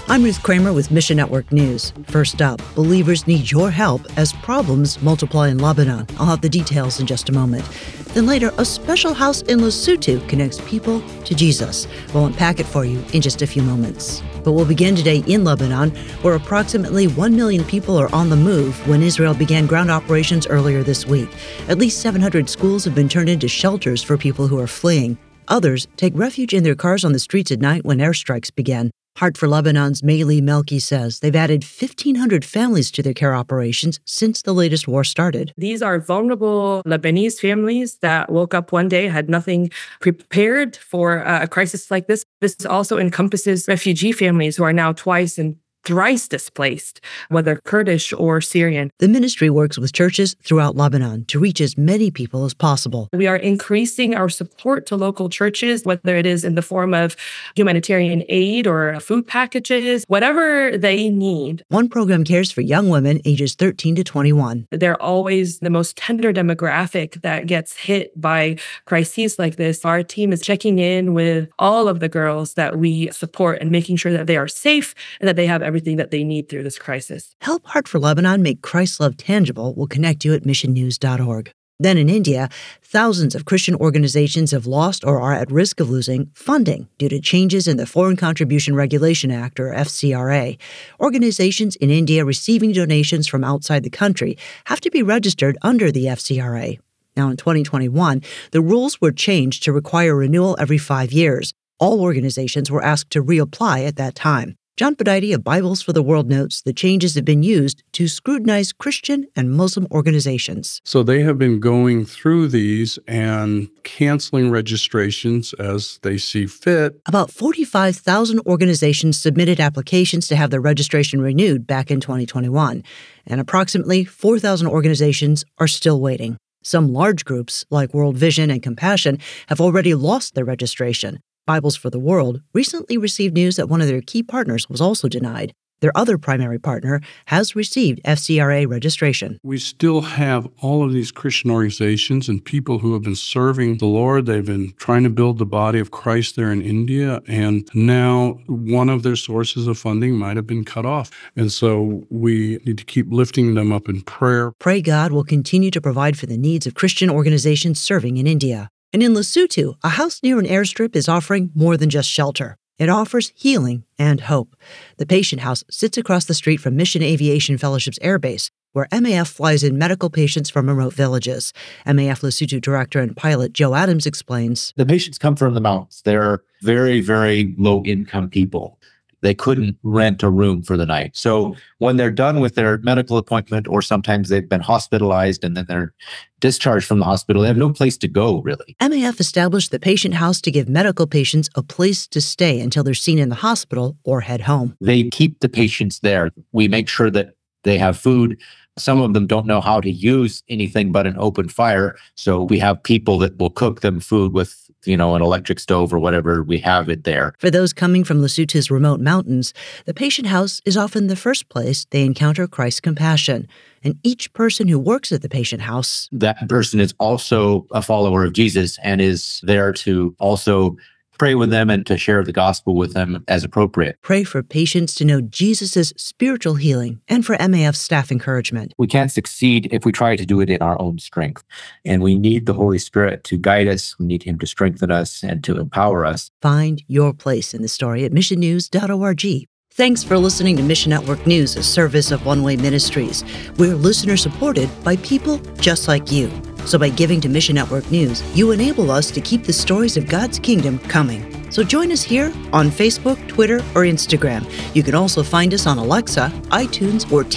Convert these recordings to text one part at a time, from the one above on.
I'm Ruth Kramer with Mission Network News. First up, believers need your help as problems multiply in Lebanon. I'll have the details in just a moment. Then later, a special house in Lesotho connects people to Jesus. We'll unpack it for you in just a few moments. But we'll begin today in Lebanon, where approximately 1 million people are on the move when Israel began ground operations earlier this week. At least 700 schools have been turned into shelters for people who are fleeing. Others take refuge in their cars on the streets at night when airstrikes began. Heart for Lebanon's Meili Melki says they've added 1,500 families to their care operations since the latest war started. These are vulnerable Lebanese families that woke up one day, had nothing prepared for a crisis like this. This also encompasses refugee families who are now twice and thrice displaced, whether Kurdish or Syrian. The ministry works with churches throughout Lebanon to reach as many people as possible. We are increasing our support to local churches, whether it is in the form of humanitarian aid or food packages, whatever they need. One program cares for young women ages 13 to 21. They're always the most tender demographic that gets hit by crises like this. Our team is checking in with all of the girls that we support and making sure that they are safe and that they have everything that they need through this crisis. Help Heart for Lebanon make Christ's love tangible. We'll connect you at missionnews.org. Then in India, thousands of Christian organizations have lost or are at risk of losing funding due to changes in the Foreign Contribution Regulation Act, or FCRA. Organizations in India receiving donations from outside the country have to be registered under the FCRA. Now, in 2021, the rules were changed to require renewal every 5 years. All organizations were asked to reapply at that time. John Podide of Bibles for the World notes the changes have been used to scrutinize Christian and Muslim organizations. So they have been going through these and canceling registrations as they see fit. About 45,000 organizations submitted applications to have their registration renewed back in 2021, and approximately 4,000 organizations are still waiting. Some large groups, like World Vision and Compassion, have already lost their registration. Bibles for the World recently received news that one of their key partners was also denied. Their other primary partner has received FCRA registration. We still have all of these Christian organizations and people who have been serving the Lord. They've been trying to build the body of Christ there in India, and now one of their sources of funding might have been cut off. And so we need to keep lifting them up in prayer. Pray God will continue to provide for the needs of Christian organizations serving in India. And in Lesotho, a house near an airstrip is offering more than just shelter. It offers healing and hope. The patient house sits across the street from Mission Aviation Fellowship's airbase, where MAF flies in medical patients from remote villages. MAF Lesotho director and pilot Joe Adams explains. The patients come from the mountains. They're very, very low-income people. They couldn't rent a room for the night. So when they're done with their medical appointment, or sometimes they've been hospitalized and then they're discharged from the hospital, they have no place to go, really. MAF established the patient house to give medical patients a place to stay until they're seen in the hospital or head home. They keep the patients there. We make sure that they have food. Some of them don't know how to use anything but an open fire. So we have people that will cook them food with, an electric stove or whatever, we have it there. For those coming from Lesotho's remote mountains, the patient house is often the first place they encounter Christ's compassion. And each person who works at the patient house, that person is also a follower of Jesus and is there to also pray with them and to share the gospel with them as appropriate. Pray for patients to know Jesus' spiritual healing and for MAF's staff encouragement. We can't succeed if we try to do it in our own strength. And we need the Holy Spirit to guide us. We need Him to strengthen us and to empower us. Find your place in the story at missionnews.org. Thanks for listening to Mission Network News, a service of One Way Ministries. We're listener-supported by people just like you. So by giving to Mission Network News, you enable us to keep the stories of God's kingdom coming. So join us here on Facebook, Twitter, or Instagram. You can also find us on Alexa, iTunes, or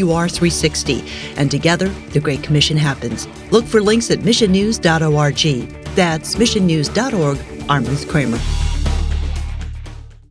TWR360. And together, the Great Commission happens. Look for links at missionnews.org. That's missionnews.org. I'm Ruth Kramer.